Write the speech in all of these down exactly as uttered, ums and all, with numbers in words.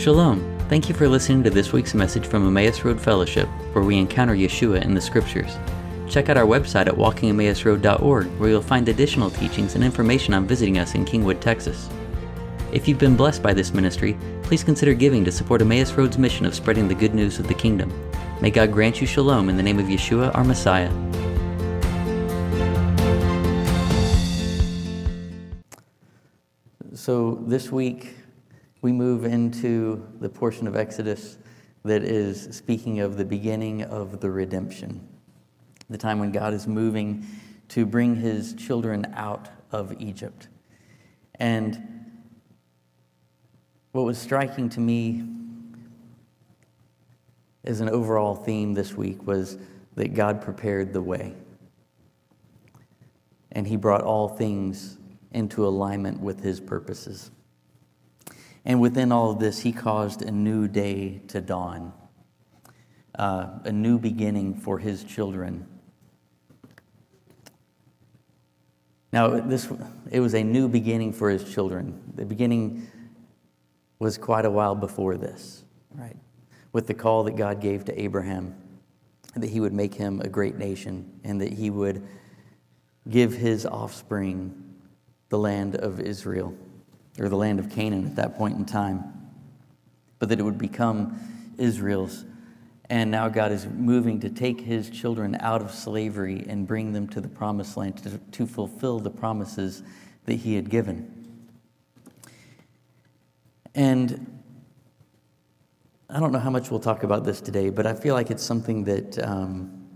Shalom. Thank you for listening to this week's message from Emmaus Road Fellowship, where we encounter Yeshua in the Scriptures. Check out our website at walking emmaus road dot org, where you'll find additional teachings and information on visiting us in Kingwood, Texas. If you've been blessed by this ministry, please consider giving to support Emmaus Road's mission of spreading the good news of the kingdom. May God grant you shalom in the name of Yeshua, our Messiah. So this week, we move into the portion of Exodus that is speaking of the beginning of the redemption, the time when God is moving to bring his children out of Egypt. And what was striking to me as an overall theme this week was that God prepared the way, and he brought all things into alignment with his purposes. And within all of this, he caused a new day to dawn, uh, a new beginning for his children. Now, this it was a new beginning for his children. The beginning was quite a while before this, right? With the call that God gave to Abraham, that he would make him a great nation and that he would give his offspring the land of Israel, or the land of Canaan at that point in time, but that it would become Israel's. And now God is moving to take his children out of slavery and bring them to the promised land to, to fulfill the promises that he had given. And I don't know how much we'll talk about this today, but I feel like it's something that um,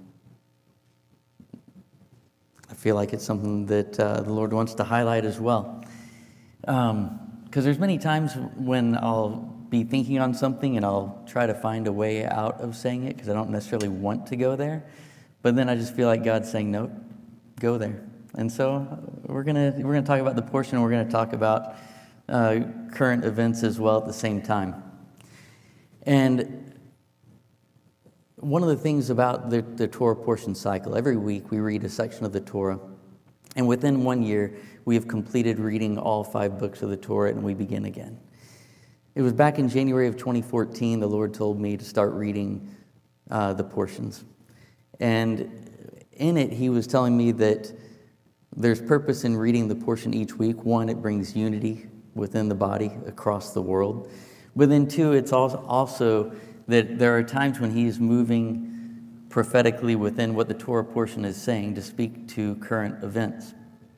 I feel like it's something that uh, the Lord wants to highlight as well. Um, because there's many times when I'll be thinking on something and I'll try to find a way out of saying it because I don't necessarily want to go there, but then I just feel like God's saying, nope, go there. And so we're gonna we're gonna talk about the portion, and we're gonna talk about uh, current events as well at the same time. And one of the things about the, the Torah portion cycle, every week we read a section of the Torah, and within one year we have completed reading all five books of the Torah, and we begin again. It was back in January of twenty fourteen, the Lord told me to start reading uh, the portions. And in it, he was telling me that there's purpose in reading the portion each week. One, it brings unity within the body across the world. But then two, it's also that there are times when he is moving prophetically within what the Torah portion is saying to speak to current events.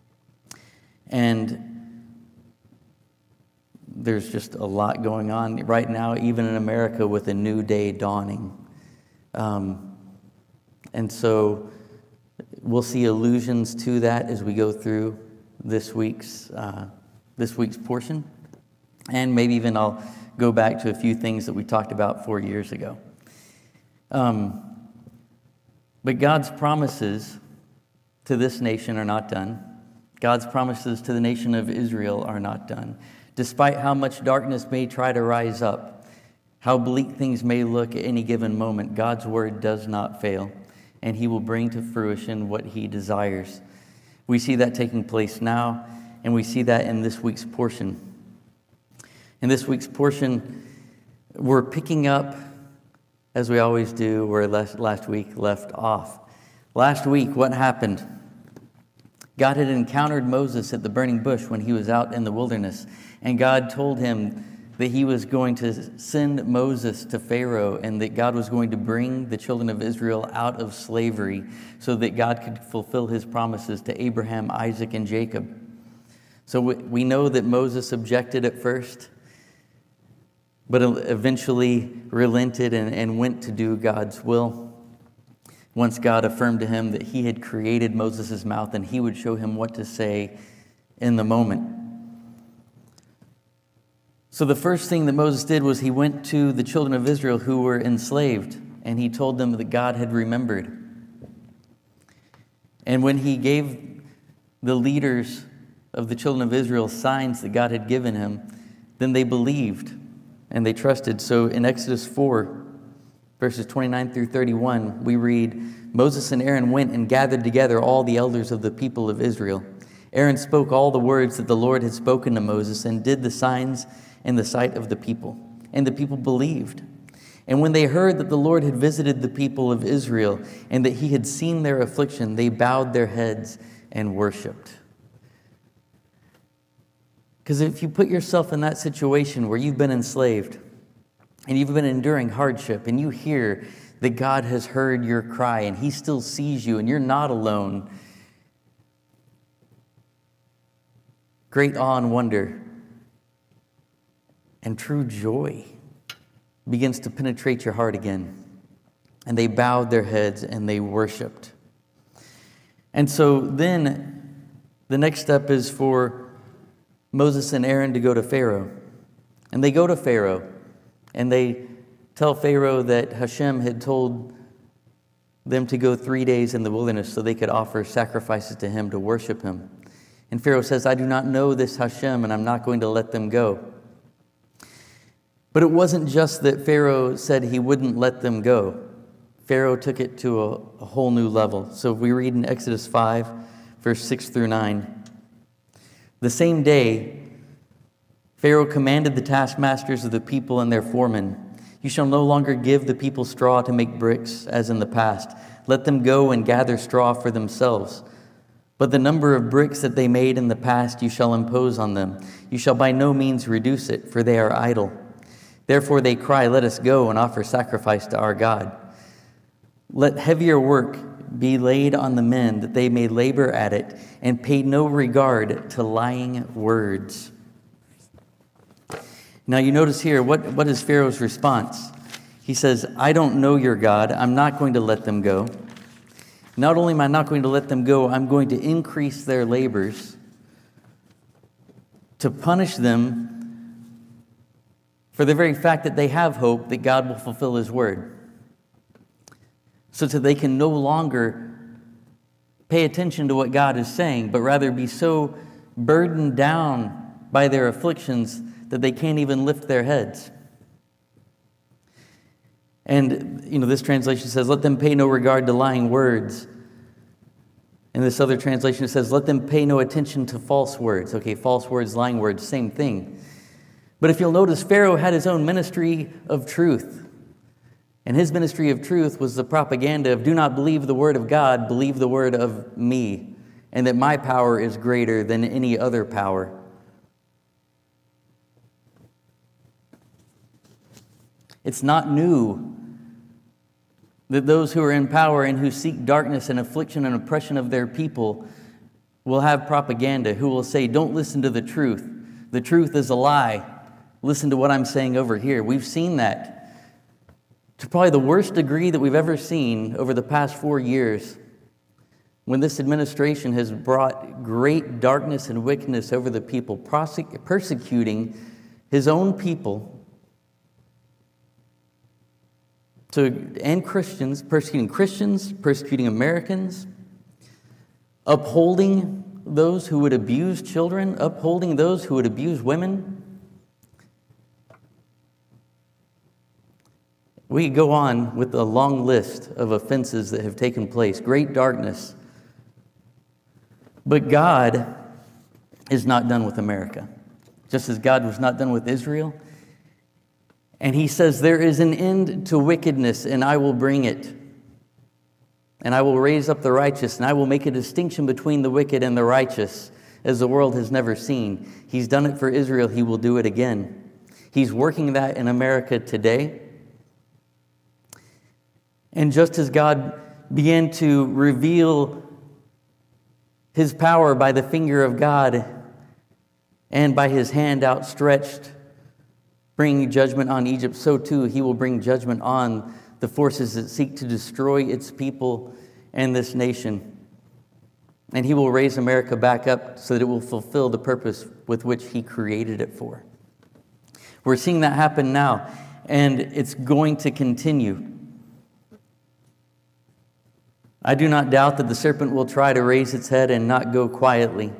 And there's just a lot going on right now, even in America, with a new day dawning. Um, and so we'll see allusions to that as we go through this week's uh, this week's portion. And maybe even I'll go back to a few things that we talked about four years ago. Um, but God's promises to this nation are not done. God's promises to the nation of Israel are not done. Despite how much darkness may try to rise up, how bleak things may look at any given moment, God's word does not fail, and he will bring to fruition what he desires. We see that taking place now, and we see that in this week's portion. In this week's portion, we're picking up, as we always do, where last, last week left off. Last week, what happened? God had encountered Moses at the burning bush when he was out in the wilderness, and God told him that he was going to send Moses to Pharaoh and that God was going to bring the children of Israel out of slavery so that God could fulfill his promises to Abraham, Isaac, and Jacob. So we know that Moses objected at first, but eventually relented and, and went to do God's will. Once God affirmed to him that he had created Moses' mouth and he would show him what to say in the moment. So the first thing that Moses did was he went to the children of Israel who were enslaved, and he told them that God had remembered. And when he gave the leaders of the children of Israel signs that God had given him, then they believed and they trusted. So in Exodus four, verses twenty-nine through thirty-one, we read, Moses and Aaron went and gathered together all the elders of the people of Israel. Aaron spoke all the words that the Lord had spoken to Moses and did the signs in the sight of the people. and the people believed. And when they heard that the Lord had visited the people of Israel and that he had seen their affliction, they bowed their heads and worshiped. Because if you put yourself in that situation where you've been enslaved and you've been enduring hardship and you hear that God has heard your cry and he still sees you and you're not alone, great awe and wonder and true joy begins to penetrate your heart again. And they bowed their heads and they worshiped. And so then the next step is for Moses and Aaron to go to Pharaoh. And they go to Pharaoh and they tell Pharaoh that Hashem had told them to go three days in the wilderness so they could offer sacrifices to him to worship him. And Pharaoh says, I do not know this Hashem and I'm not going to let them go. But it wasn't just that Pharaoh said he wouldn't let them go. Pharaoh took it to a, a whole new level. So if we read in Exodus five, verse six through nine. The same day, Pharaoh commanded the taskmasters of the people and their foremen, you shall no longer give the people straw to make bricks, as in the past. Let them go and gather straw for themselves. But the number of bricks that they made in the past you shall impose on them. You shall by no means reduce it, for they are idle. Therefore they cry, let us go and offer sacrifice to our God. Let heavier work be laid on the men, that they may labor at it, and pay no regard to lying words. Now you notice here, what, what is Pharaoh's response? He says, I don't know your God. I'm not going to let them go. Not only am I not going to let them go, I'm going to increase their labors to punish them for the very fact that they have hope that God will fulfill his word. So that they can no longer pay attention to what God is saying, but rather be so burdened down by their afflictions that they can't even lift their heads. And, you know, this translation says, let them pay no regard to lying words. In this other translation, it says, let them pay no attention to false words. Okay, false words, lying words, same thing. But if you'll notice, Pharaoh had his own ministry of truth. And his ministry of truth was the propaganda of do not believe the word of God, believe the word of me, and that my power is greater than any other power. It's not new that those who are in power and who seek darkness and affliction and oppression of their people will have propaganda, who will say, don't listen to the truth. The truth is a lie. Listen to what I'm saying over here. We've seen that to probably the worst degree that we've ever seen over the past four years, when this administration has brought great darkness and wickedness over the people, prosec- persecuting his own people, to, and Christians, persecuting Christians, persecuting Americans, upholding those who would abuse children, upholding those who would abuse women. We could go on with a long list of offenses that have taken place, great darkness. But God is not done with America, just as God was not done with Israel. And he says, there is an end to wickedness, and I will bring it. And I will raise up the righteous, and I will make a distinction between the wicked and the righteous, as the world has never seen. He's done it for Israel. He will do it again. He's working that in America today. And just as God began to reveal his power by the finger of God and by his hand outstretched, bringing judgment on Egypt, so too he will bring judgment on the forces that seek to destroy its people and this nation. And he will raise America back up so that it will fulfill the purpose with which he created it for. We're seeing that happen now, and it's going to continue. I do not doubt that the serpent will try to raise its head and not go quietly.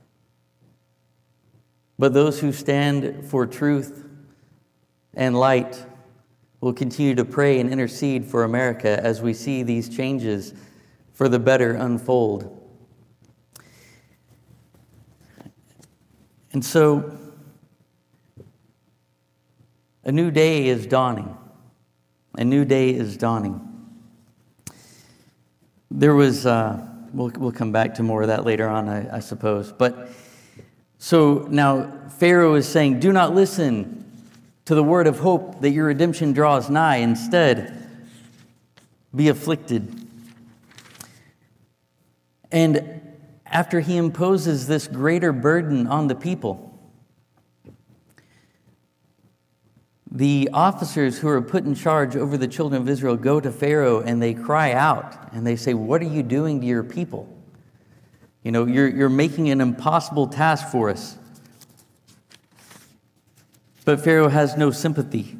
But those who stand for truth and light will continue to pray and intercede for America as we see these changes for the better unfold. And so, A new day is dawning. A new day is dawning. There was, uh, we'll, we'll come back to more of that later on, I, I suppose. But so now Pharaoh is saying, do not listen to the word of hope that your redemption draws nigh. Instead, be afflicted. And after he imposes this greater burden on the people, the officers who are put in charge over the children of Israel go to Pharaoh and they cry out and they say, what are you doing to your people? You know, you're, you're making an impossible task for us. But Pharaoh has no sympathy.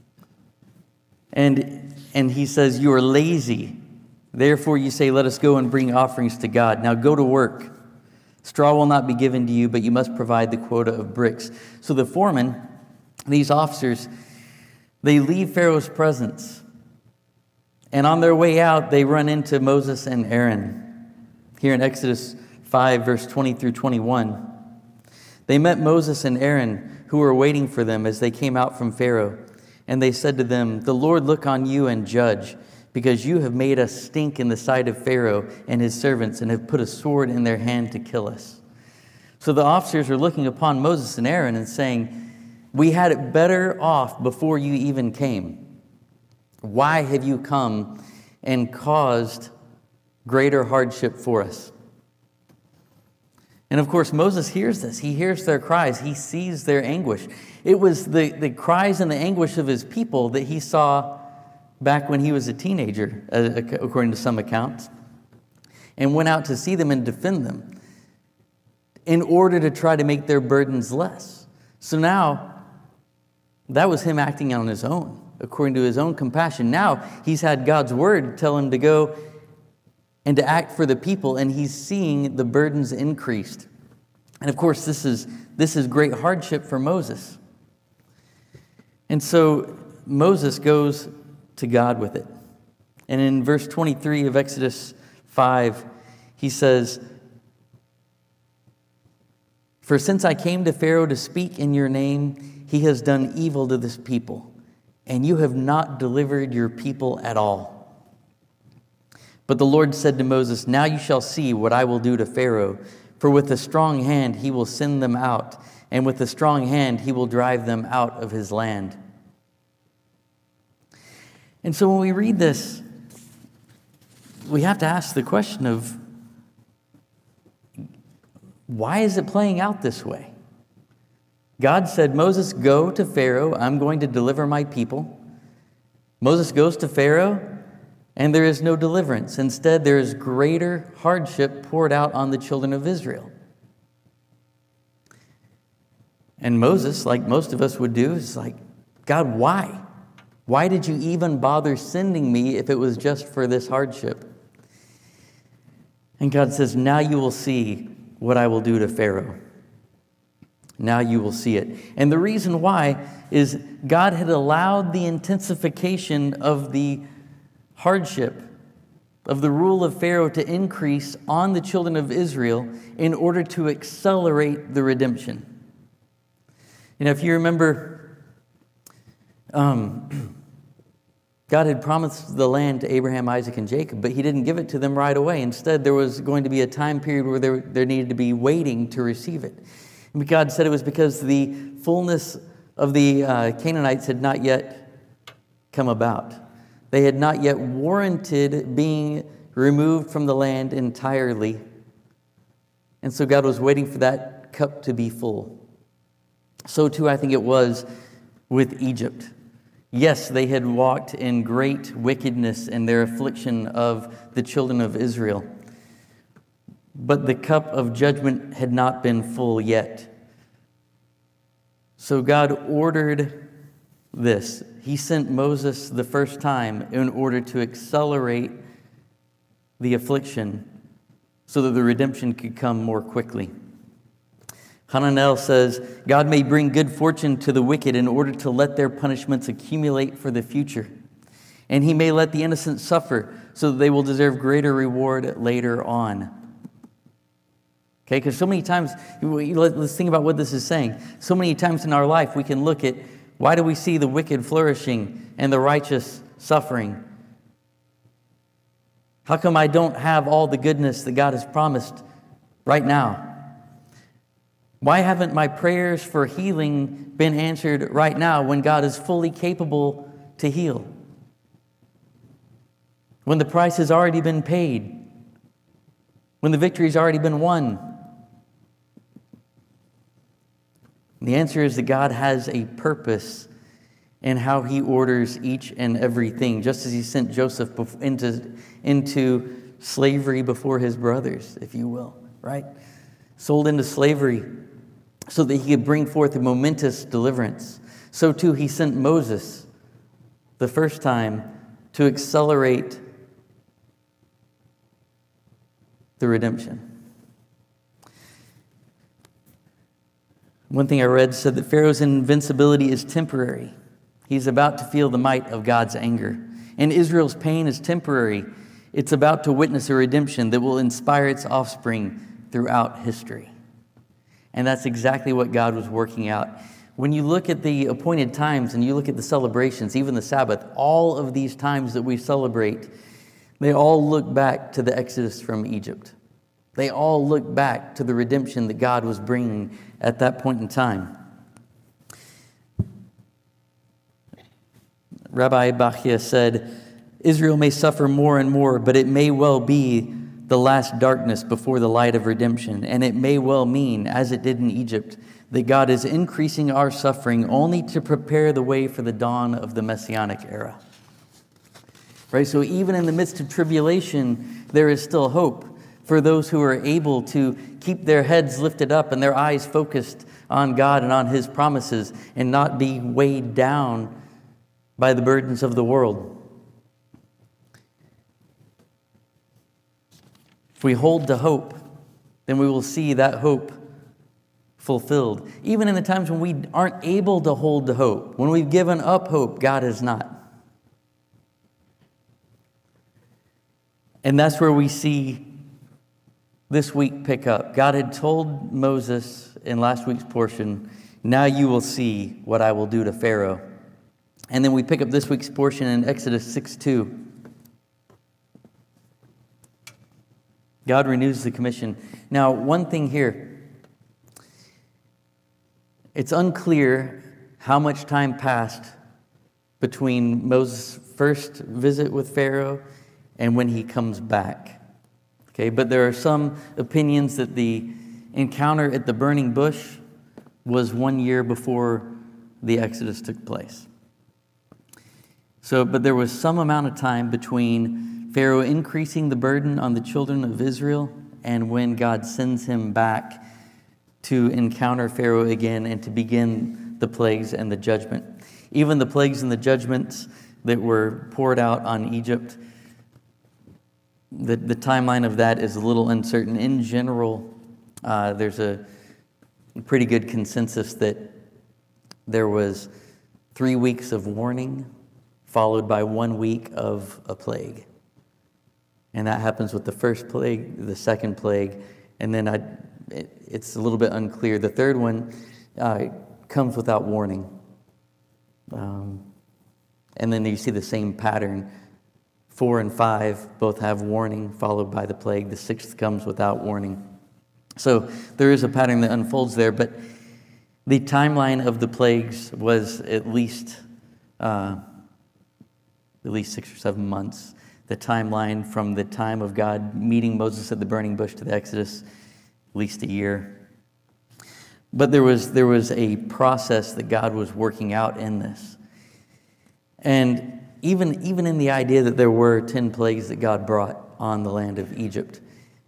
And, and he says, you are lazy. Therefore you say, let us go and bring offerings to God. Now go to work. Straw will not be given to you, but you must provide the quota of bricks. So the foremen, these officers, they leave Pharaoh's presence. And on their way out, they run into Moses and Aaron. Here in Exodus five, verse twenty through twenty-one. They met Moses and Aaron, who were waiting for them as they came out from Pharaoh. And they said to them, the Lord look on you and judge, because you have made us stink in the sight of Pharaoh and his servants, and have put a sword in their hand to kill us. So the officers are looking upon Moses and Aaron and saying, we had it better off before you even came. Why have you come and caused greater hardship for us? And of course, Moses hears this. He hears their cries. He sees their anguish. It was the, the cries and the anguish of his people that he saw back when he was a teenager, according to some accounts, and went out to see them and defend them in order to try to make their burdens less. So now, that was him acting on his own, according to his own compassion. Now he's had God's word tell him to go and to act for the people, and he's seeing the burdens increased. And of course, this is this is great hardship for Moses. And so Moses goes to God with it. And in verse twenty-three of Exodus five, he says, for since I came to Pharaoh to speak in your name, he has done evil to this people, and you have not delivered your people at all. But the Lord said to Moses, now you shall see what I will do to Pharaoh, for with a strong hand he will send them out, and with a strong hand he will drive them out of his land. And so when we read this, we have to ask the question of, why is it playing out this way? God said, Moses, go to Pharaoh. I'm going to deliver my people. Moses goes to Pharaoh, and there is no deliverance. Instead, there is greater hardship poured out on the children of Israel. And Moses, like most of us would do, is like, God, why? Why did you even bother sending me if it was just for this hardship? And God says, now you will see what I will do to Pharaoh. Now you will see it. And the reason why is God had allowed the intensification of the hardship of the rule of Pharaoh to increase on the children of Israel in order to accelerate the redemption. You know, if you remember, um, God had promised the land to Abraham, Isaac, and Jacob, but he didn't give it to them right away. Instead, there was going to be a time period where there, there needed to be waiting to receive it. And God said it was because the fullness of the uh, Canaanites had not yet come about. They had not yet warranted being removed from the land entirely. And so God was waiting for that cup to be full. So too, I think it was with Egypt. Yes, they had walked in great wickedness in their affliction of the children of Israel. But the cup of judgment had not been full yet. So God ordered this. He sent Moses the first time in order to accelerate the affliction so that the redemption could come more quickly. Hananel says, God may bring good fortune to the wicked in order to let their punishments accumulate for the future. And he may let the innocent suffer so that they will deserve greater reward later on. Okay, because so many times, let's think about what this is saying. So many times in our life, we can look at Why do we see the wicked flourishing and the righteous suffering? How come I don't have all the goodness that God has promised right now? Why haven't my prayers for healing been answered right now when God is fully capable to heal? When the price has already been paid? When the victory's already been won? The answer is that God has a purpose in how he orders each and everything, just as he sent Joseph into, into slavery before his brothers, if you will, right? Sold into slavery so that he could bring forth a momentous deliverance. So too he sent Moses the first time to accelerate the redemption. One thing I read said that Pharaoh's invincibility is temporary. He's about to feel the might of God's anger. And Israel's pain is temporary. It's about to witness a redemption that will inspire its offspring throughout history. And that's exactly what God was working out. When you look at the appointed times and you look at the celebrations, even the Sabbath, all of these times that we celebrate, they all look back to the Exodus from Egypt. They all look back to the redemption that God was bringing at that point in time. Rabbi Bachia said, Israel may suffer more and more, but it may well be the last darkness before the light of redemption. And it may well mean, as it did in Egypt, that God is increasing our suffering only to prepare the way for the dawn of the Messianic era. Right? So even in the midst of tribulation, there is still hope for those who are able to keep their heads lifted up and their eyes focused on God and on his promises and not be weighed down by the burdens of the world. If we hold to hope, then we will see that hope fulfilled. Even in the times when we aren't able to hold to hope, when we've given up hope, God has not. And that's where we see this week pick up. God had told Moses in last week's portion, now you will see what I will do to Pharaoh. And then we pick up this week's portion in Exodus six two. God renews the commission. Now, one thing here. It's unclear how much time passed between Moses' first visit with Pharaoh and when he comes back. Okay, but there are some opinions that the encounter at the burning bush was one year before the Exodus took place. So, but there was some amount of time between Pharaoh increasing the burden on the children of Israel and when God sends him back to encounter Pharaoh again and to begin the plagues and the judgment. Even the plagues and the judgments that were poured out on Egypt, the, the timeline of that is a little uncertain. In general, uh, there's a pretty good consensus that there was three weeks of warning followed by one week of a plague. And that happens with the first plague, the second plague, and then I, it, it's a little bit unclear. The third one uh, comes without warning. Um, and then you see the same pattern. Four and five both have warning, followed by the plague. The sixth comes without warning. So there is a pattern that unfolds there, but the timeline of the plagues was at least uh, at least six or seven months. The timeline from the time of God meeting Moses at the burning bush to the Exodus, at least a year. But there was there was a process that God was working out in this. And even, even in the idea that there were ten plagues that God brought on the land of Egypt,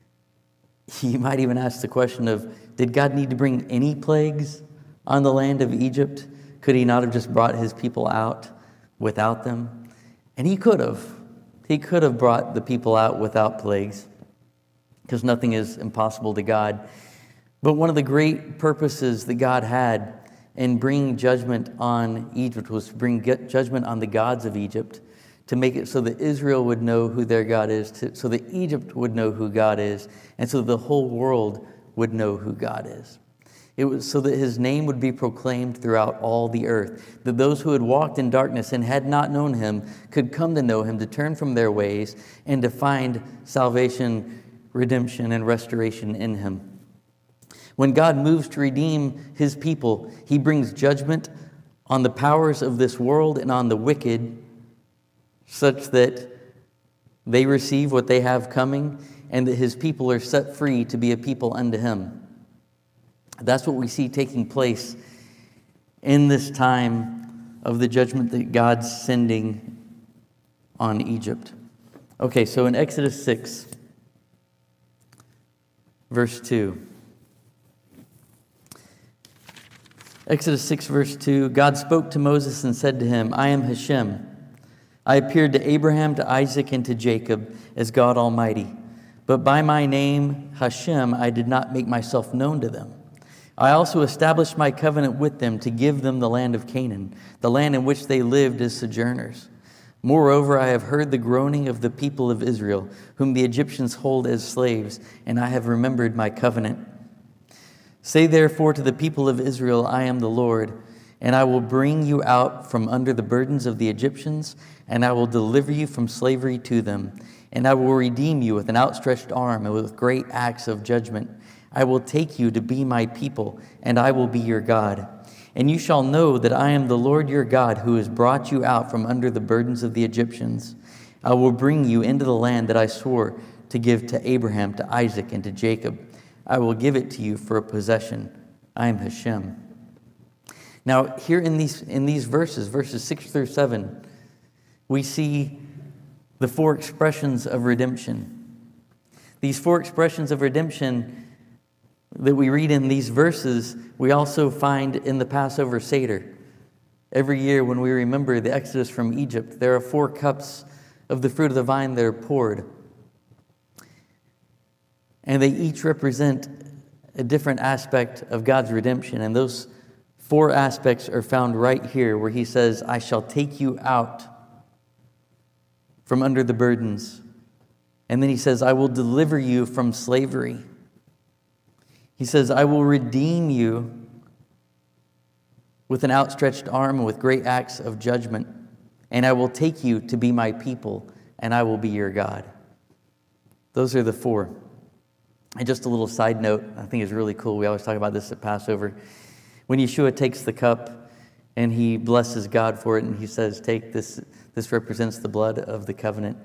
you might even ask the question of, did God need to bring any plagues on the land of Egypt? Could he not have just brought his people out without them? And he could have. He could have brought the people out without plagues, because nothing is impossible to God. But one of the great purposes that God had in bringing judgment on Egypt was to bring judgment on the gods of Egypt, to make it so that Israel would know who their God is, to, so that Egypt would know who God is, and so the whole world would know who God is. It was so that his name would be proclaimed throughout all the earth, that those who had walked in darkness and had not known him could come to know him, to turn from their ways, and to find salvation, redemption, and restoration in him. When God moves to redeem his people, he brings judgment on the powers of this world and on the wicked, such that they receive what they have coming, and that his people are set free to be a people unto him. That's what we see taking place in this time of the judgment that God's sending on Egypt. Okay, so in Exodus six, verse two. Exodus six, verse two, God spoke to Moses and said to him, I am Hashem. I appeared to Abraham, to Isaac, and to Jacob as God Almighty. But by my name, Hashem, I did not make myself known to them. I also established my covenant with them to give them the land of Canaan, the land in which they lived as sojourners. Moreover, I have heard the groaning of the people of Israel, whom the Egyptians hold as slaves, and I have remembered my covenant. Say therefore to the people of Israel, I am the Lord, and I will bring you out from under the burdens of the Egyptians, and I will deliver you from slavery to them, and I will redeem you with an outstretched arm and with great acts of judgment. I will take you to be my people, and I will be your God. And you shall know that I am the Lord your God, who has brought you out from under the burdens of the Egyptians. I will bring you into the land that I swore to give to Abraham, to Isaac, and to Jacob. I will give it to you for a possession. I am Hashem. Now, here in these, in these verses, verses six through seven, we see the four expressions of redemption. These four expressions of redemption that we read in these verses, we also find in the Passover Seder. Every year when we remember the Exodus from Egypt, there are four cups of the fruit of the vine that are poured. And they each represent a different aspect of God's redemption. And those four aspects are found right here, where he says, I shall take you out from under the burdens. And then he says, I will deliver you from slavery. He says, I will redeem you with an outstretched arm and with great acts of judgment. And I will take you to be my people, and I will be your God. Those are the four. And just a little side note, I think is really cool. We always talk about this at Passover. When Yeshua takes the cup and he blesses God for it, and he says, take this, this represents the blood of the covenant.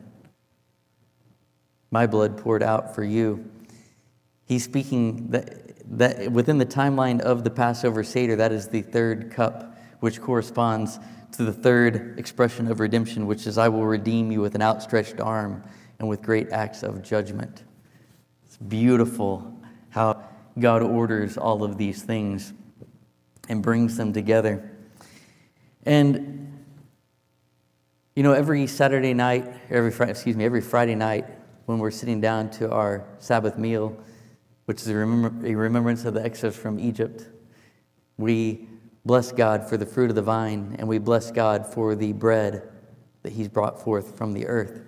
My blood poured out for you. He's speaking that, that within the timeline of the Passover Seder, that is the third cup, which corresponds to the third expression of redemption, which is, I will redeem you with an outstretched arm and with great acts of judgment. It's beautiful how God orders all of these things and brings them together. And, you know, every Saturday night, every Friday, excuse me, every Friday night, when we're sitting down to our Sabbath meal, which is a, remember, a remembrance of the Exodus from Egypt, we bless God for the fruit of the vine, and we bless God for the bread that he's brought forth from the earth.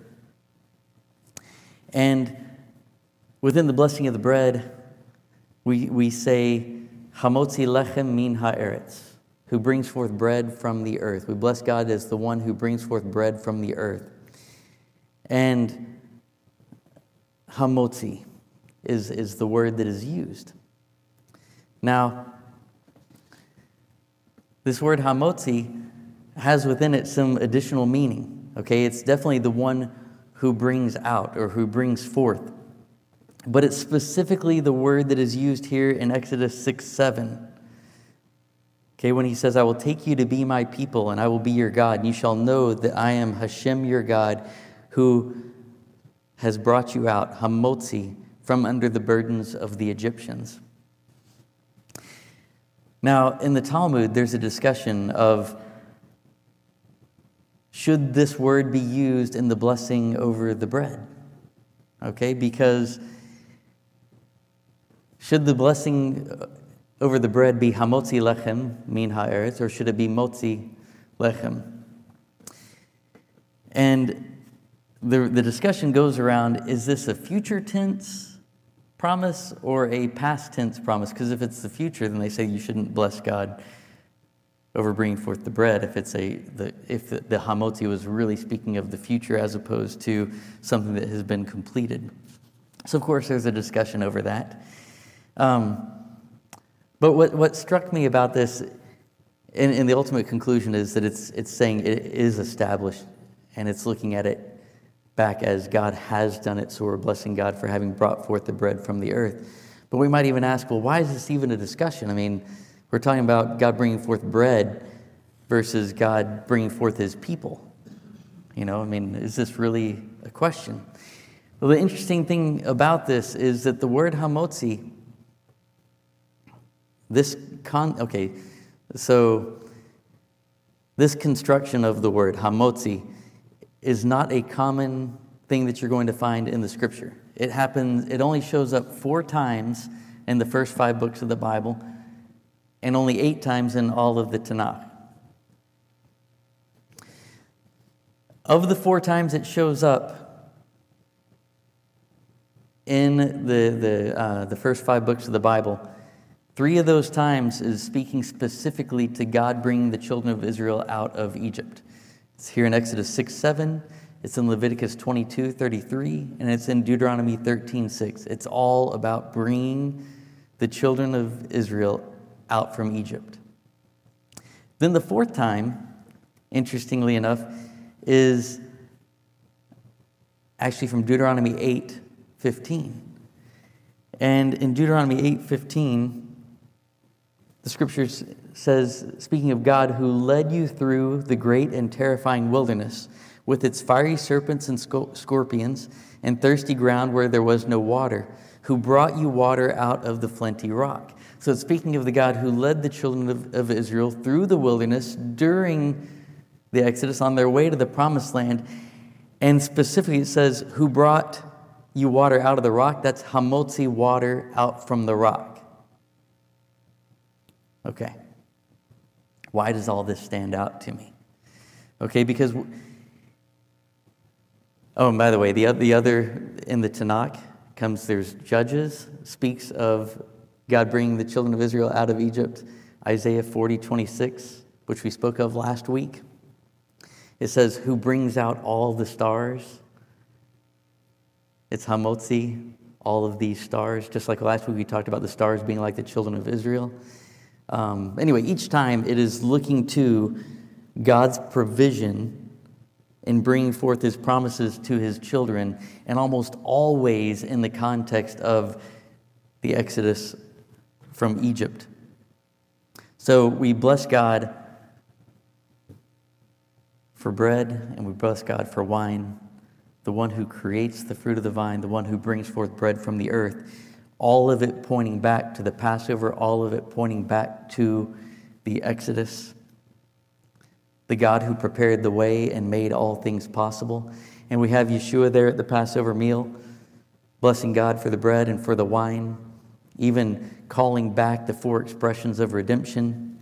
And within the blessing of the bread, we, we say, Hamotzi lechem min ha'eretz, who brings forth bread from the earth. We bless God as the one who brings forth bread from the earth. And hamotzi is, is the word that is used. Now, this word hamotzi has within it some additional meaning. Okay, it's definitely the one who brings out or who brings forth. But it's specifically the word that is used here in Exodus six seven. Okay, when he says, I will take you to be my people, and I will be your God, and you shall know that I am Hashem your God, who has brought you out, hamotzi, from under the burdens of the Egyptians. Now, in the Talmud, there's a discussion of, should this word be used in the blessing over the bread? Okay, because should the blessing over the bread be hamotzi lechem, min ha'eretz, or should it be motzi lechem? And the, the discussion goes around, is this a future tense promise or a past tense promise? Because if it's the future, then they say you shouldn't bless God over bringing forth the bread. If it's a the if the, the hamotzi was really speaking of the future as opposed to something that has been completed. So of course there's a discussion over that. Um, but what what struck me about this, and, and the ultimate conclusion is that it's it's saying it is established, and it's looking at it back as God has done it, so we're blessing God for having brought forth the bread from the earth. But we might even ask, well, why is this even a discussion? I mean, we're talking about God bringing forth bread versus God bringing forth his people. You know, I mean, is this really a question? Well, the interesting thing about this is that the word hamotzi, this con, okay, so this construction of the word hamotzi is not a common thing that you're going to find in the scripture. It happens, it only shows up four times in the first five books of the Bible, and only eight times in all of the Tanakh. Of the four times it shows up in the the uh, the first five books of the Bible, three of those times is speaking specifically to God bringing the children of Israel out of Egypt. It's here in Exodus six seven, it's in Leviticus twenty-two thirty-three, and it's in Deuteronomy thirteen six. It's all about bringing the children of Israel out from Egypt. Then the fourth time, interestingly enough, is actually from Deuteronomy eight fifteen. And in Deuteronomy eight fifteen, the scripture says, speaking of God who led you through the great and terrifying wilderness with its fiery serpents and scorpions and thirsty ground where there was no water, who brought you water out of the flinty rock. So it's speaking of the God who led the children of, of Israel through the wilderness during the Exodus on their way to the promised land. And specifically it says, who brought you water out of the rock. That's hamotzi, water out from the rock. Okay. Why does all this stand out to me? Okay, because, oh, and by the way, the, the other in the Tanakh comes, there's Judges, speaks of God bringing the children of Israel out of Egypt. Isaiah forty twenty-six, which we spoke of last week. It says, who brings out all the stars? It's hamotzi, all of these stars. Just like last week we talked about the stars being like the children of Israel. Um, anyway, each time it is looking to God's provision in bringing forth his promises to his children, and almost always in the context of the Exodus from Egypt. So we bless God for bread, and we bless God for wine, the one who creates the fruit of the vine, the one who brings forth bread from the earth. All of it pointing back to the Passover, all of it pointing back to the Exodus. The God who prepared the way and made all things possible. And we have Yeshua there at the Passover meal, blessing God for the bread and for the wine, even calling back the four expressions of redemption.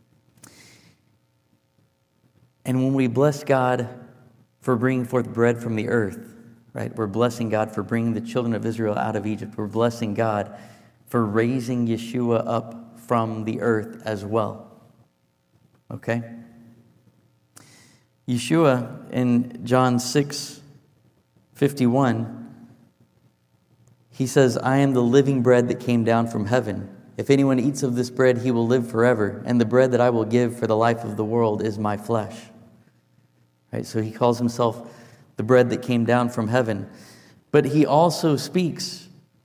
And when we bless God for bringing forth bread from the earth, right? We're blessing God for bringing the children of Israel out of Egypt. We're blessing God for raising Yeshua up from the earth as well. Okay? Yeshua in John six fifty-one, he says, I am the living bread that came down from heaven. If anyone eats of this bread, he will live forever. And the bread that I will give for the life of the world is my flesh. Right? So he calls himself the bread that came down from heaven. But he also speaks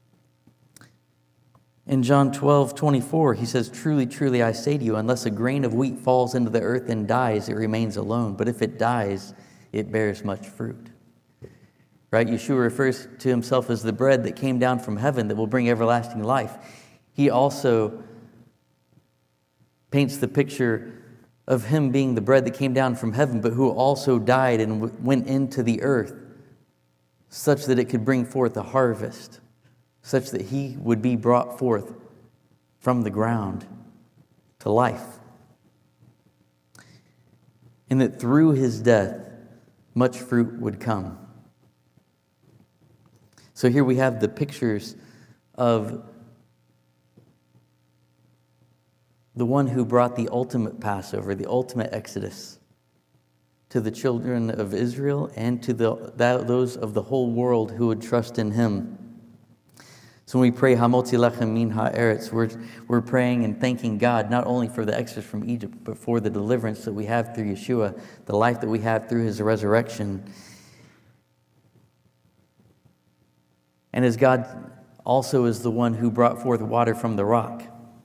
in John twelve twenty-four. He says, truly, truly, I say to you, unless a grain of wheat falls into the earth and dies, it remains alone. But if it dies, it bears much fruit. Right? Yeshua refers to himself as the bread that came down from heaven that will bring everlasting life. He also paints the picture of him being the bread that came down from heaven, but who also died and w- went into the earth such that it could bring forth a harvest, such that he would be brought forth from the ground to life. And that through his death, much fruit would come. So here we have the pictures of the one who brought the ultimate Passover, the ultimate Exodus to the children of Israel and to the, that, those of the whole world who would trust in him. So when we pray, Hamotzi lechem min ha'eretz, we're, we're praying and thanking God not only for the exodus from Egypt, but for the deliverance that we have through Yeshua, the life that we have through his resurrection. And as God also is the one who brought forth water from the rock,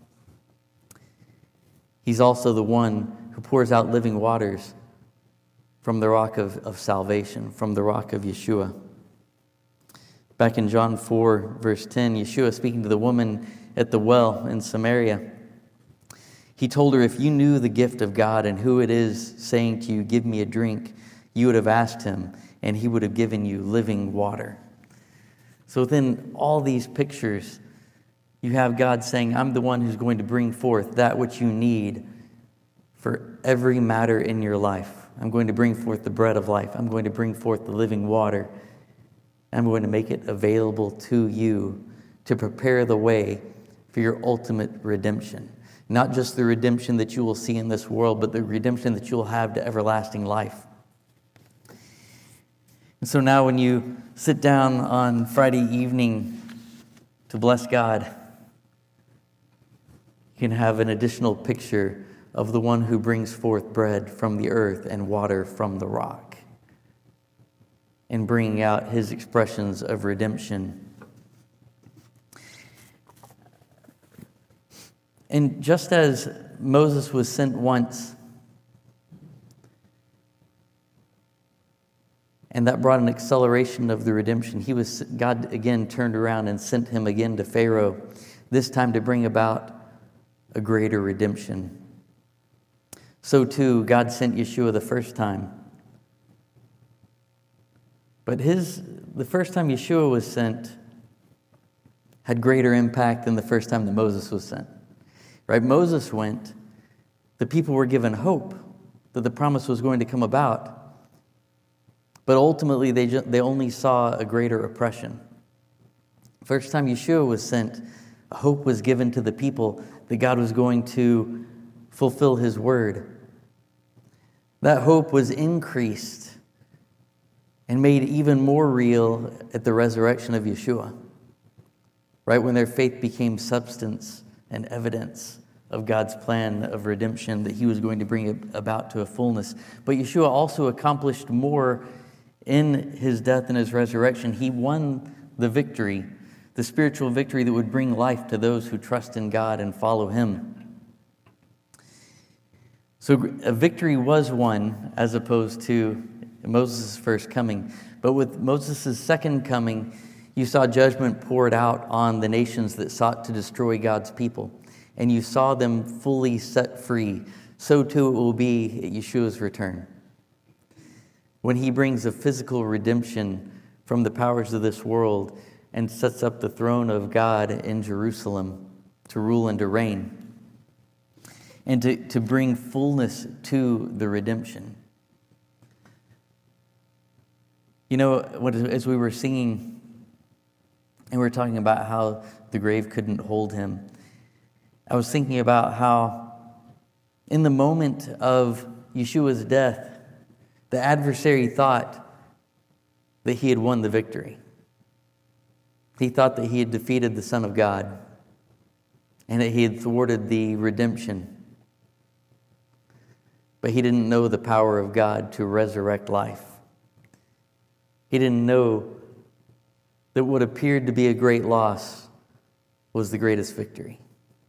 he's also the one who pours out living waters from the rock of, of salvation, from the rock of Yeshua. Back in John four, verse ten, Yeshua speaking to the woman at the well in Samaria, he told her, if you knew the gift of God and who it is saying to you, give me a drink, you would have asked him, and he would have given you living water. So within all these pictures, you have God saying, I'm the one who's going to bring forth that which you need for every matter in your life. I'm going to bring forth the bread of life. I'm going to bring forth the living water. I'm going to make it available to you to prepare the way for your ultimate redemption. Not just the redemption that you will see in this world, but the redemption that you will have to everlasting life. And so now when you sit down on Friday evening to bless God, you can have an additional picture of the one who brings forth bread from the earth and water from the rock, and bringing out his expressions of redemption. And just as Moses was sent once, and that brought an acceleration of the redemption, he was God again turned around and sent him again to Pharaoh, this time to bring about a greater redemption. So too, God sent Yeshua the first time. But his the first time Yeshua was sent had greater impact than the first time that Moses was sent. Right? Moses went, the people were given hope that the promise was going to come about. But ultimately, they, ju- they only saw a greater oppression. First time Yeshua was sent, hope was given to the people that God was going to fulfill his word. That hope was increased and made even more real at the resurrection of Yeshua, right? When their faith became substance and evidence of God's plan of redemption that he was going to bring it about to a fullness. But Yeshua also accomplished more in his death and his resurrection. He won the victory, the spiritual victory that would bring life to those who trust in God and follow him. So a victory was won as opposed to Moses' first coming. But with Moses' second coming, you saw judgment poured out on the nations that sought to destroy God's people. And you saw them fully set free. So too it will be at Yeshua's return, when he brings a physical redemption from the powers of this world and sets up the throne of God in Jerusalem to rule and to reign, and to, to bring fullness to the redemption. You know, what, as we were singing, and we were talking about how the grave couldn't hold him, I was thinking about how in the moment of Yeshua's death, the adversary thought that he had won the victory. He thought that he had defeated the Son of God and that he had thwarted the redemption. But he didn't know the power of God to resurrect life. He didn't know that what appeared to be a great loss was the greatest victory.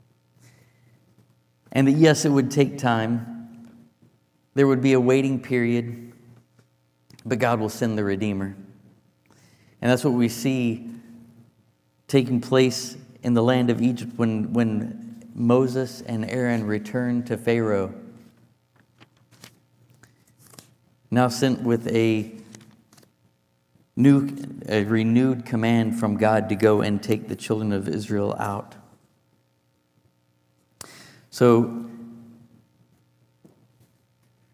And that yes, it would take time. There would be a waiting period, but God will send the Redeemer. And that's what we see taking place in the land of Egypt when, when Moses and Aaron returned to Pharaoh, now sent with a new, a renewed command from God to go and take the children of Israel out. So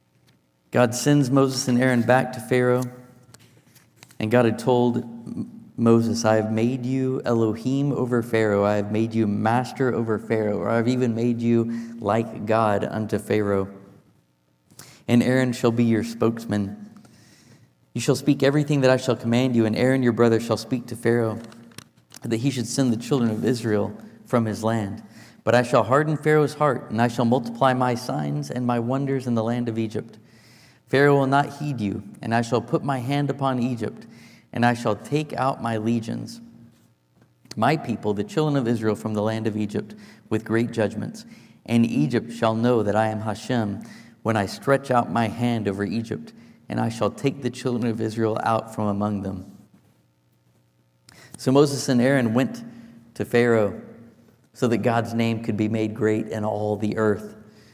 God sends Moses and Aaron back to Pharaoh, and God had told Moses, I have made you Elohim over Pharaoh. I have made you master over Pharaoh, or I have even made you like God unto Pharaoh. And Aaron shall be your spokesman. You shall speak everything that I shall command you, and Aaron your brother shall speak to Pharaoh, that he should send the children of Israel from his land. But I shall harden Pharaoh's heart, and I shall multiply my signs and my wonders in the land of Egypt. Pharaoh will not heed you, and I shall put my hand upon Egypt, and I shall take out my legions, my people, the children of Israel, from the land of Egypt, with great judgments. And Egypt shall know that I am Hashem, when I stretch out my hand over Egypt, and I shall take the children of Israel out from among them. So Moses and Aaron went to Pharaoh so that God's name could be made great in all the earth.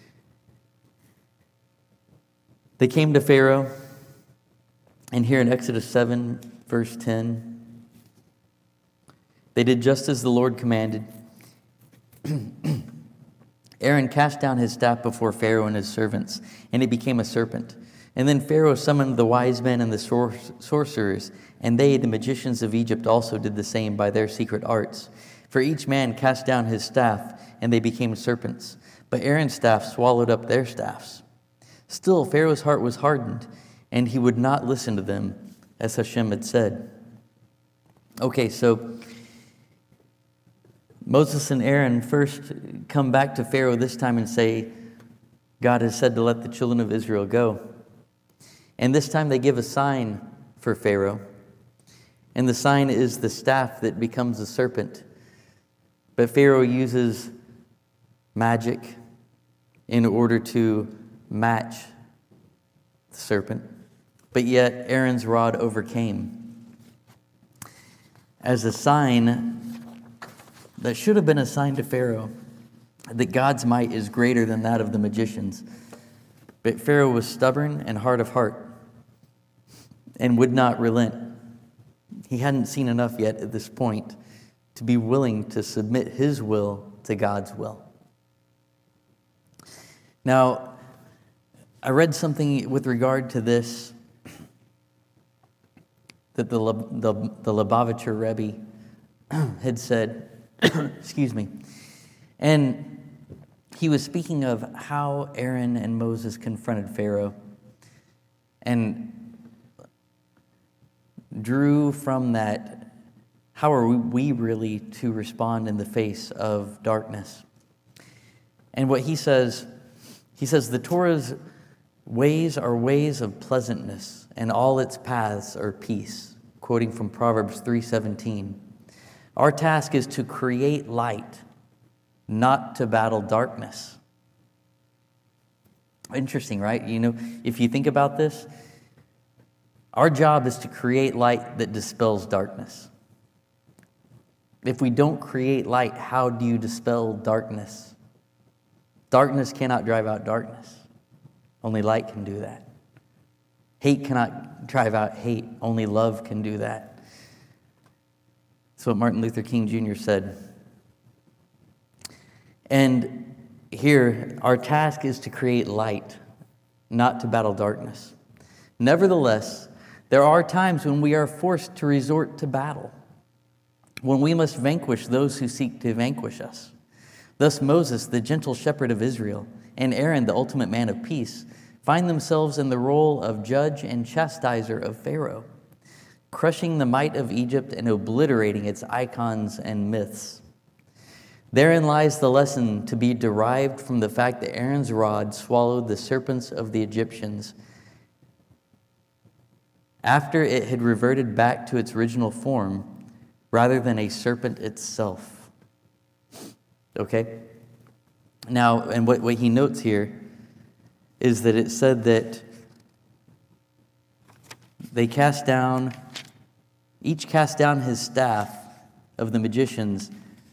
They came to Pharaoh, and here in Exodus seven, verse ten, they did just as the Lord commanded. Aaron cast down his staff before Pharaoh and his servants, and it became a serpent. And then Pharaoh summoned the wise men and the sor- sorcerers, and they, the magicians of Egypt, also did the same by their secret arts. For each man cast down his staff, and they became serpents. But Aaron's staff swallowed up their staffs. Still, Pharaoh's heart was hardened, and he would not listen to them, as Hashem had said. Okay, so Moses and Aaron first come back to Pharaoh this time and say, God has said to let the children of Israel go. And this time they give a sign for Pharaoh. And the sign is the staff that becomes a serpent. But Pharaoh uses magic in order to match the serpent. But yet Aaron's rod overcame. As a sign that should have been a sign to Pharaoh that God's might is greater than that of the magicians. But Pharaoh was stubborn and hard of heart and would not relent. He hadn't seen enough yet at this point to be willing to submit his will to God's will. Now, I read something with regard to this that the, the, the Lubavitcher Rebbe had said, excuse me, and he was speaking of how Aaron and Moses confronted Pharaoh and drew from that, how are we really to respond in the face of darkness? And what he says, he says, the Torah's ways are ways of pleasantness, and all its paths are peace, quoting from Proverbs three seventeen. Our task is to create light, not to battle darkness. Interesting, right? You know, if you think about this, our job is to create light that dispels darkness. If we don't create light, how do you dispel darkness? Darkness cannot drive out darkness. Only light can do that. Hate cannot drive out hate. Only love can do that. That's what Martin Luther King Junior said. And here, our task is to create light, not to battle darkness. Nevertheless, there are times when we are forced to resort to battle, when we must vanquish those who seek to vanquish us. Thus Moses, the gentle shepherd of Israel, and Aaron, the ultimate man of peace, find themselves in the role of judge and chastiser of Pharaoh, crushing the might of Egypt and obliterating its icons and myths. Therein lies the lesson to be derived from the fact that Aaron's rod swallowed the serpents of the Egyptians after it had reverted back to its original form rather than a serpent itself. Okay? Now, and what, what he notes here is that it said that they cast down, each cast down his staff of the magicians,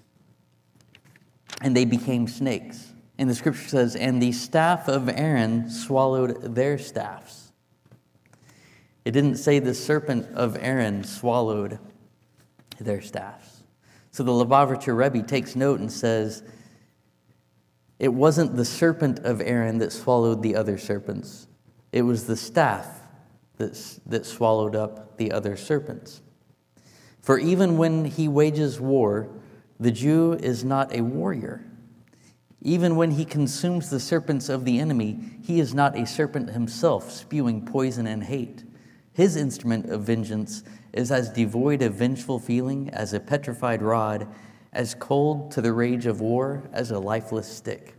and they became snakes. And the scripture says, and the staff of Aaron swallowed their staffs. It didn't say the serpent of Aaron swallowed their staffs. So the Lubavitcher Rebbe takes note and says, it wasn't the serpent of Aaron that swallowed the other serpents. It was the staff that, that swallowed up the other serpents. For even when he wages war, the Jew is not a warrior. Even when he consumes the serpents of the enemy, he is not a serpent himself, spewing poison and hate. His instrument of vengeance is as devoid of vengeful feeling as a petrified rod, as cold to the rage of war as a lifeless stick.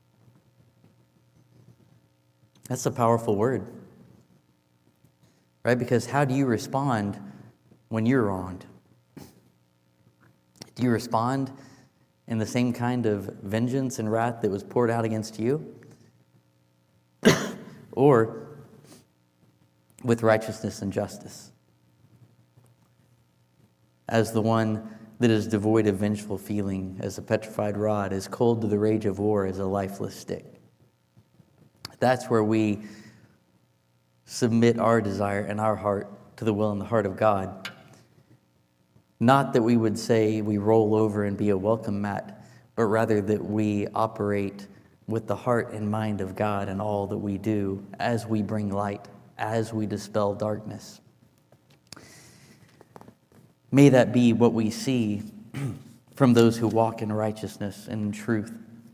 That's a powerful word, right? Because how do you respond when you're wronged? Do you respond in the same kind of vengeance and wrath that was poured out against you? Or with righteousness and justice? As the one that is devoid of vengeful feeling, as a petrified rod, as cold to the rage of war as a lifeless stick. That's where we submit our desire and our heart to the will and the heart of God. Not that we would say we roll over and be a welcome mat, but rather that we operate with the heart and mind of God in all that we do as we bring light, as we dispel darkness. May that be what we see from those who walk in righteousness and in truth.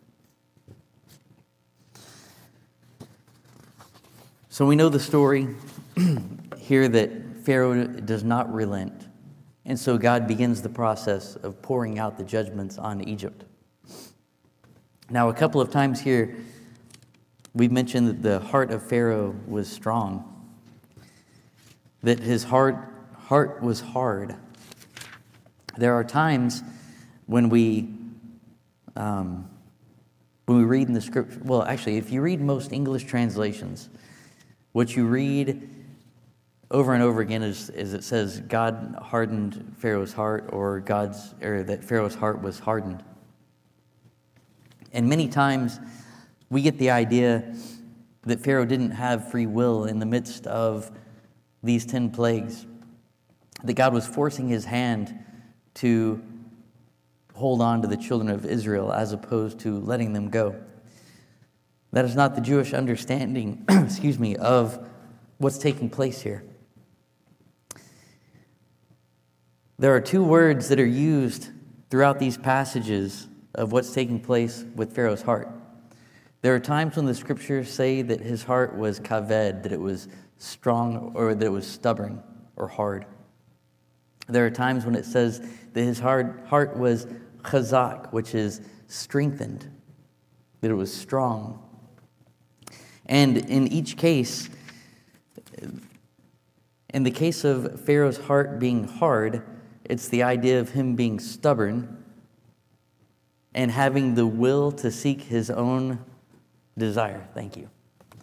So we know the story here that Pharaoh does not relent. And so God begins the process of pouring out the judgments on Egypt. Now, a couple of times here, we've mentioned that the heart of Pharaoh was strong, that his heart, heart was hard. There are times when we, um, when we read in the scripture, well, actually, if you read most English translations, what you read over and over again is, is it says God hardened Pharaoh's heart, or God's, or that Pharaoh's heart was hardened. And many times we get the idea that Pharaoh didn't have free will in the midst of these ten plagues, that God was forcing his hand to hold on to the children of Israel as opposed to letting them go. That is not the Jewish understanding, excuse me, of what's taking place here. There are two words that are used throughout these passages of what's taking place with Pharaoh's heart. There are times when the scriptures say that his heart was kaved, that it was strong, or that it was stubborn or hard. There are times when it says that his heart, heart was chazak, which is strengthened, that it was strong. And in each case, in the case of Pharaoh's heart being hard, it's the idea of him being stubborn and having the will to seek his own desire. Thank you.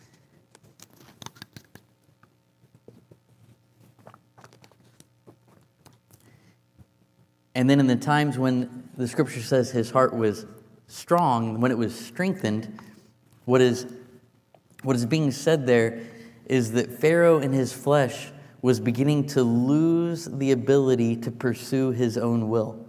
And then in the times when the scripture says his heart was strong, when it was strengthened, what is what is being said there is that Pharaoh in his flesh was beginning to lose the ability to pursue his own will.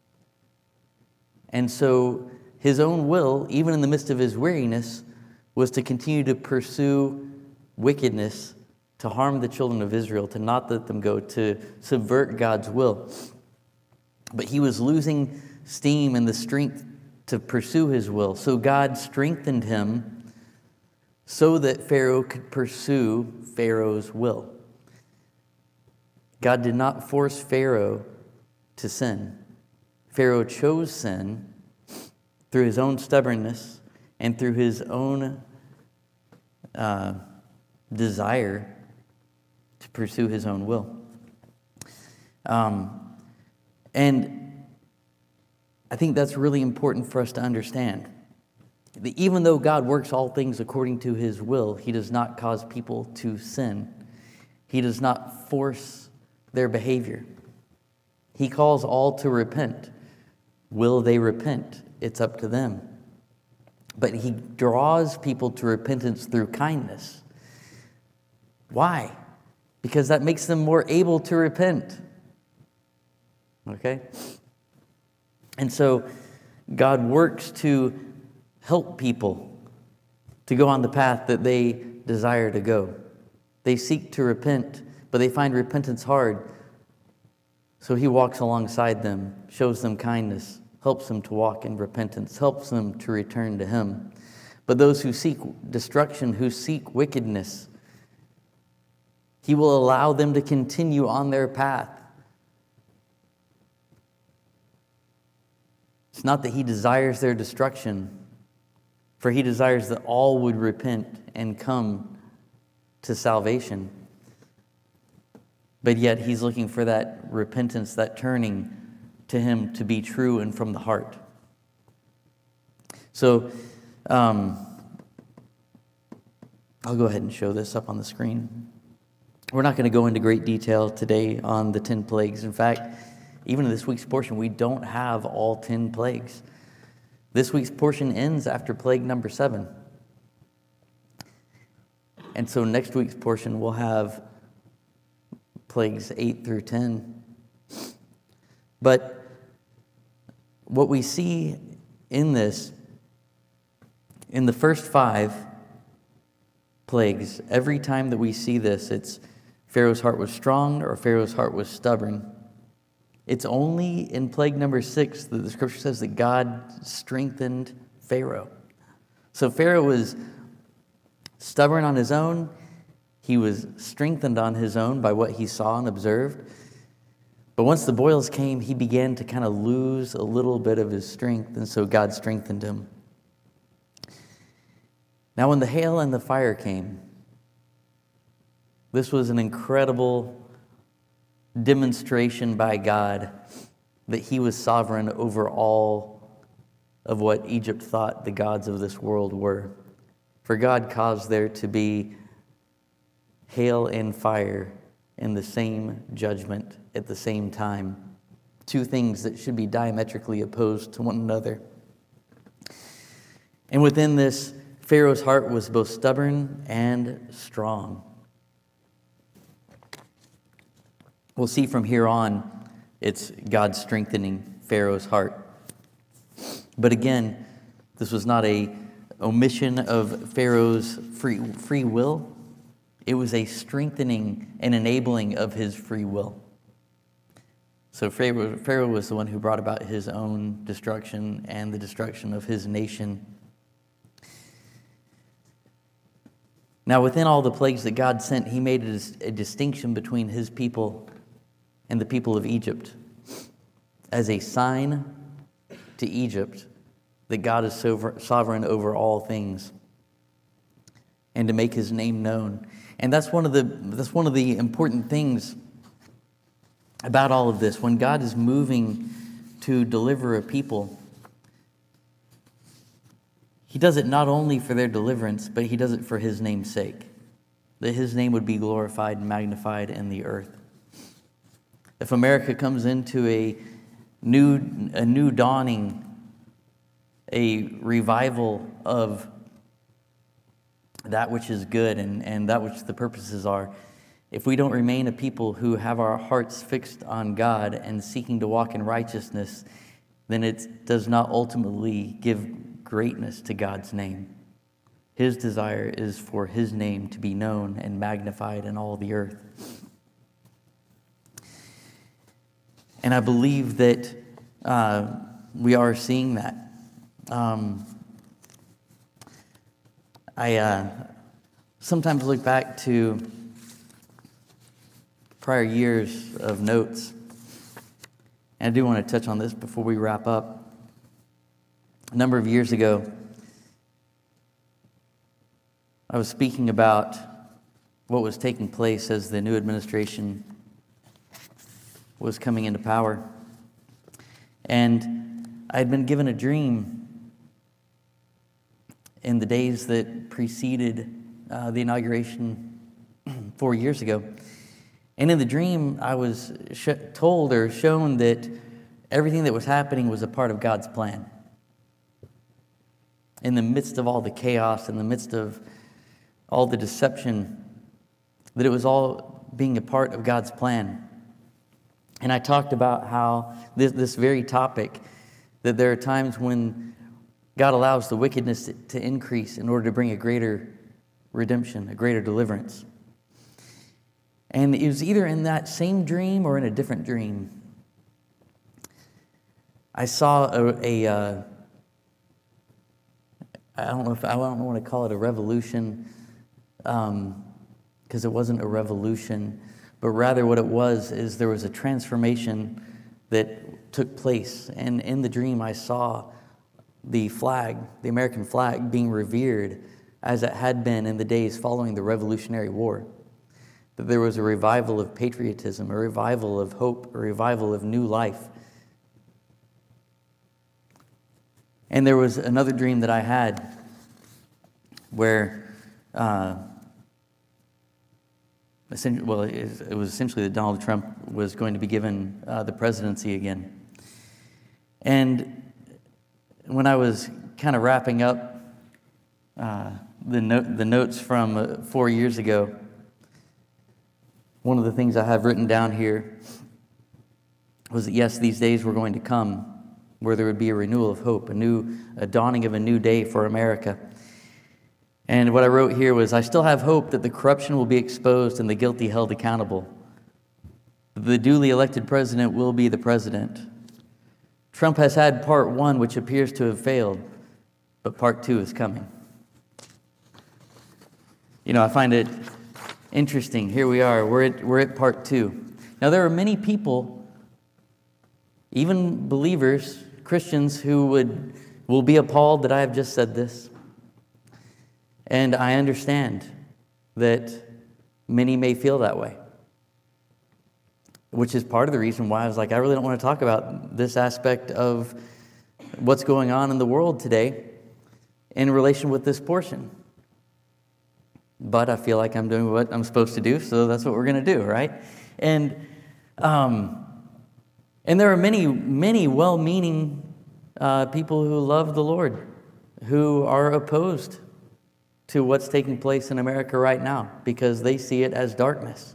And so his own will, even in the midst of his weariness, was to continue to pursue wickedness, to harm the children of Israel, to not let them go, to subvert God's will. But he was losing steam and the strength to pursue his will. So God strengthened him so that Pharaoh could pursue Pharaoh's will. God did not force Pharaoh to sin. Pharaoh chose sin through his own stubbornness and through his own uh, desire to pursue his own will. Um, and I think that's really important for us to understand. That even though God works all things according to his will, he does not cause people to sin. He does not force their behavior. He calls all to repent. Will they repent? It's up to them. But he draws people to repentance through kindness. Why? Because that makes them more able to repent. Okay? And so God works to help people to go on the path that they desire to go. They seek to repent, but they find repentance hard. So he walks alongside them, shows them kindness, helps them to walk in repentance, helps them to return to him. But those who seek destruction, who seek wickedness, he will allow them to continue on their path. It's not that he desires their destruction, for he desires that all would repent and come to salvation. But yet he's looking for that repentance, that turning to him to be true and from the heart. So um, I'll go ahead and show this up on the screen. We're not going to go into great detail today on the ten plagues. In fact, even in this week's portion, we don't have all ten plagues. This week's portion ends after plague number seven. And so next week's portion will have plagues eight through ten. But what we see in this, in the first five plagues, every time that we see this, it's Pharaoh's heart was strong or Pharaoh's heart was stubborn. It's only in plague number six that the scripture says that God strengthened Pharaoh. So Pharaoh was stubborn on his own. He was strengthened on his own by what he saw and observed. But once the boils came, he began to kind of lose a little bit of his strength, and so God strengthened him. Now, when the hail and the fire came, this was an incredible demonstration by God that he was sovereign over all of what Egypt thought the gods of this world were. For God caused there to be hail and fire in the same judgment at the same time. Two things that should be diametrically opposed to one another. And within this, Pharaoh's heart was both stubborn and strong. We'll see from here on, it's God strengthening Pharaoh's heart. But again, this was not a omission of Pharaoh's free, free will. It was a strengthening and enabling of his free will. So Pharaoh, Pharaoh was the one who brought about his own destruction and the destruction of his nation. Now, within all the plagues that God sent, he made a, a distinction between his people and the people of Egypt as a sign to Egypt that God is sovereign over all things and to make his name known. And that's one of the that's one of the important things about all of this. When God is moving to deliver a people, he does it not only for their deliverance, but he does it for his name's sake, that his name would be glorified and magnified in the earth. If America comes into a new a new dawning, a revival of that which is good and, and that which the purposes are, if we don't remain a people who have our hearts fixed on God and seeking to walk in righteousness, then it does not ultimately give greatness to God's name. His desire is for his name to be known and magnified in all the earth. And I believe that uh, we are seeing that. Um, I uh, sometimes look back to prior years of notes, and I do want to touch on this before we wrap up. A number of years ago, I was speaking about what was taking place as the new administration was coming into power. And I had been given a dream in the days that preceded uh, the inauguration four years ago. And in the dream, I was sh- told or shown that everything that was happening was a part of God's plan. In the midst of all the chaos, in the midst of all the deception, that it was all being a part of God's plan. And I talked about how this, this very topic, that there are times when God allows the wickedness to, to increase in order to bring a greater redemption, a greater deliverance. And it was either in that same dream or in a different dream I saw a, a uh, I don't know if I don't want to call it a revolution, um, because it wasn't a revolution, but rather what it was is there was a transformation that took place. And in the dream, I saw the flag, the American flag, being revered as it had been in the days following the Revolutionary War. That there was a revival of patriotism, a revival of hope, a revival of new life. And there was another dream that I had where, uh, well, it was essentially that Donald Trump was going to be given uh, the presidency again. And when I was kind of wrapping up uh, the, no- the notes from uh, four years ago, one of the things I have written down here was that, yes, these days were going to come where there would be a renewal of hope, a new, a dawning of a new day for America. And what I wrote here was, I still have hope that the corruption will be exposed and the guilty held accountable. The duly elected president will be the president. Trump has had part one, which appears to have failed, but part two is coming. You know, I find it interesting. Here we are. We're at, we're at part two. Now, there are many people, even believers, Christians, who would will be appalled that I have just said this. And I understand that many may feel that way, which is part of the reason why I was like, I really don't want to talk about this aspect of what's going on in the world today in relation with this portion. But I feel like I'm doing what I'm supposed to do, so that's what we're going to do, right? And um, and there are many, many well-meaning uh, people who love the Lord, who are opposed to what's taking place in America right now because they see it as darkness.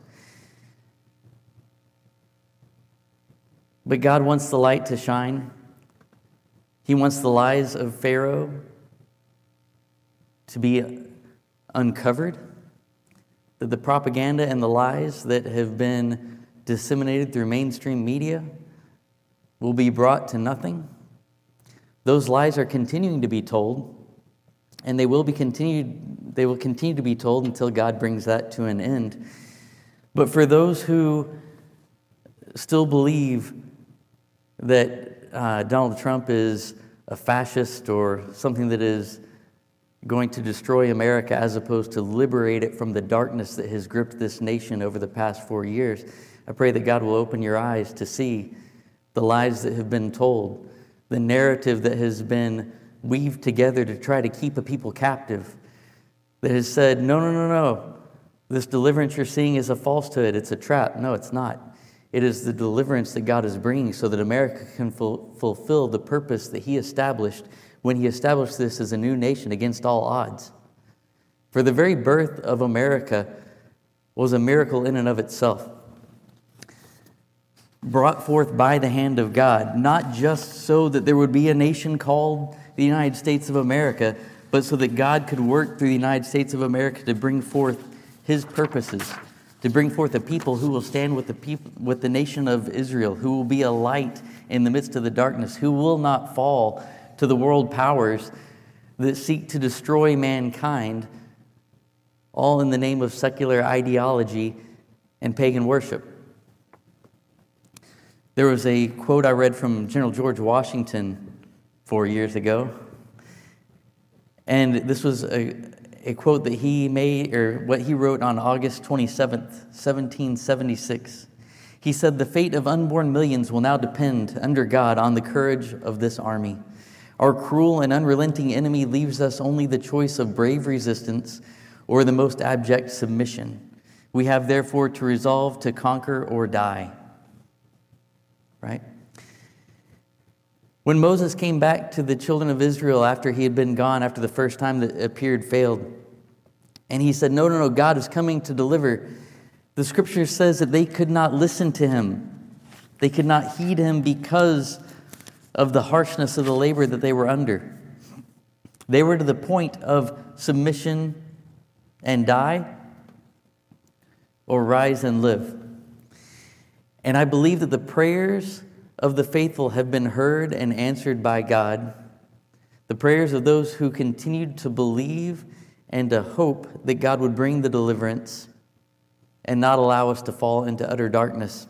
But God wants the light to shine. He wants the lies of Pharaoh to be uncovered, that the propaganda and the lies that have been disseminated through mainstream media will be brought to nothing. Those lies are continuing to be told, and they will be continued, they will continue to be told until God brings that to an end. But for those who still believe that uh, Donald Trump is a fascist or something that is going to destroy America as opposed to liberate it from the darkness that has gripped this nation over the past four years, I pray that God will open your eyes to see the lies that have been told, the narrative that has been weaved together to try to keep a people captive, that has said, no, no, no, no, this deliverance you're seeing is a falsehood, it's a trap. No, it's not. It is the deliverance that God is bringing so that America can ful- fulfill the purpose that He established when He established this as a new nation against all odds. For the very birth of America was a miracle in and of itself, brought forth by the hand of God, not just so that there would be a nation called the United States of America, but so that God could work through the United States of America to bring forth His purposes, to bring forth a people who will stand with the people, with the nation of Israel, who will be a light in the midst of the darkness, who will not fall to the world powers that seek to destroy mankind, all in the name of secular ideology and pagan worship. There was a quote I read from General George Washington four years ago, and this was a, a quote that he made, or what he wrote on August twenty-seventh, seventeen seventy-six. He said, "The fate of unborn millions will now depend, under God, on the courage of this army. Our cruel and unrelenting enemy leaves us only the choice of brave resistance or the most abject submission. We have therefore to resolve to conquer or die." Right? When Moses came back to the children of Israel after he had been gone, after the first time that appeared failed, and he said, no, no, no, God is coming to deliver, the scripture says that they could not listen to him. They could not heed him because of the harshness of the labor that they were under. They were to the point of submission and die, or rise and live. And I believe that the prayers of the faithful have been heard and answered by God. The prayers of those who continued to believe and to hope that God would bring the deliverance and not allow us to fall into utter darkness.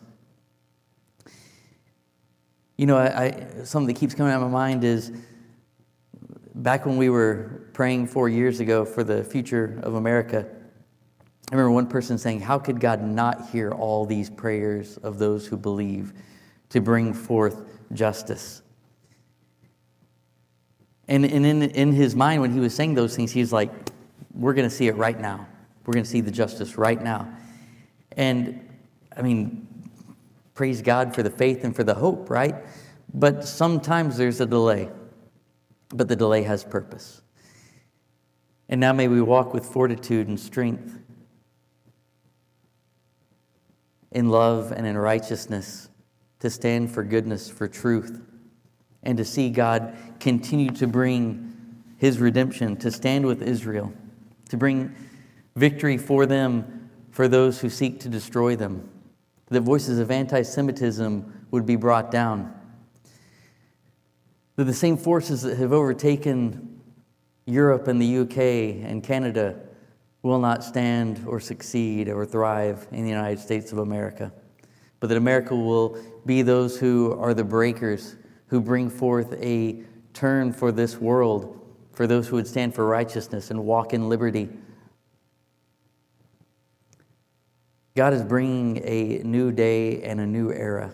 You know, I, I, something that keeps coming to my mind is back when we were praying four years ago for the future of America, I remember one person saying, how could God not hear all these prayers of those who believe to bring forth justice? And, and in, in his mind, when he was saying those things, he's like, we're going to see it right now. We're going to see the justice right now. And, I mean, praise God for the faith and for the hope, right? But sometimes there's a delay. But the delay has purpose. And now may we walk with fortitude and strength, in love and in righteousness, to stand for goodness, for truth, and to see God continue to bring his redemption, to stand with Israel, to bring victory for them, for those who seek to destroy them. The voices of anti-Semitism would be brought down. That the same forces that have overtaken Europe and the U K and Canada will not stand or succeed or thrive in the United States of America, but that America will be those who are the breakers, who bring forth a turn for this world, for those who would stand for righteousness and walk in liberty. God is bringing a new day and a new era.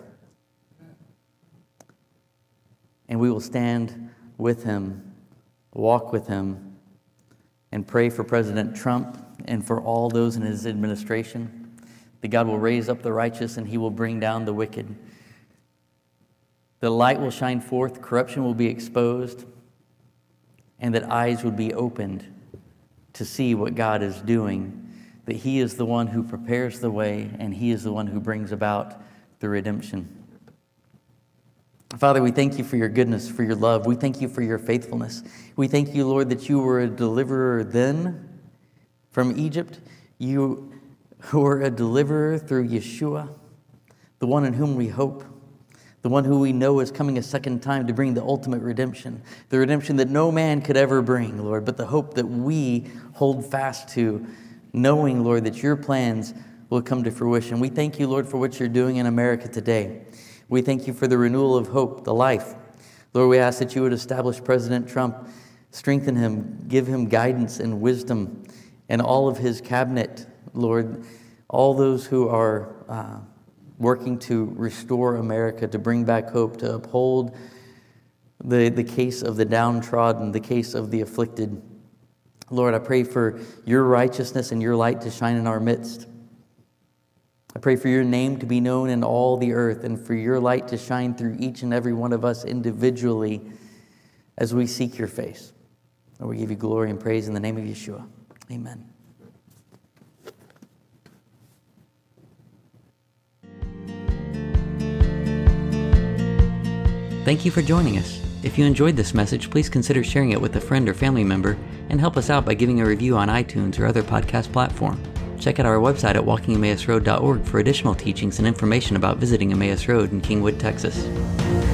And we will stand with him, walk with him, and pray for President Trump and for all those in his administration, that God will raise up the righteous and he will bring down the wicked. The light will shine forth, corruption will be exposed, and that eyes would be opened to see what God is doing, that he is the one who prepares the way and he is the one who brings about the redemption. Father, we thank you for your goodness, for your love. We thank you for your faithfulness. We thank you, Lord, that you were a deliverer then from Egypt. You were a deliverer through Yeshua, the one in whom we hope, the one who we know is coming a second time to bring the ultimate redemption, the redemption that no man could ever bring, Lord, but the hope that we hold fast to, knowing, Lord, that your plans will come to fruition. We thank you, Lord, for what you're doing in America today. We thank you for the renewal of hope, the life. Lord, we ask that you would establish President Trump, strengthen him, give him guidance and wisdom, and all of his cabinet, Lord, all those who are uh, working to restore America, to bring back hope, to uphold the, the case of the downtrodden, the case of the afflicted. Lord, I pray for your righteousness and your light to shine in our midst. I pray for your name to be known in all the earth and for your light to shine through each and every one of us individually as we seek your face. Lord, we give you glory and praise in the name of Yeshua. Amen. Thank you for joining us. If you enjoyed this message, please consider sharing it with a friend or family member and help us out by giving a review on iTunes or other podcast platform. Check out our website at walking emmaus road dot org for additional teachings and information about visiting Emmaus Road in Kingwood, Texas.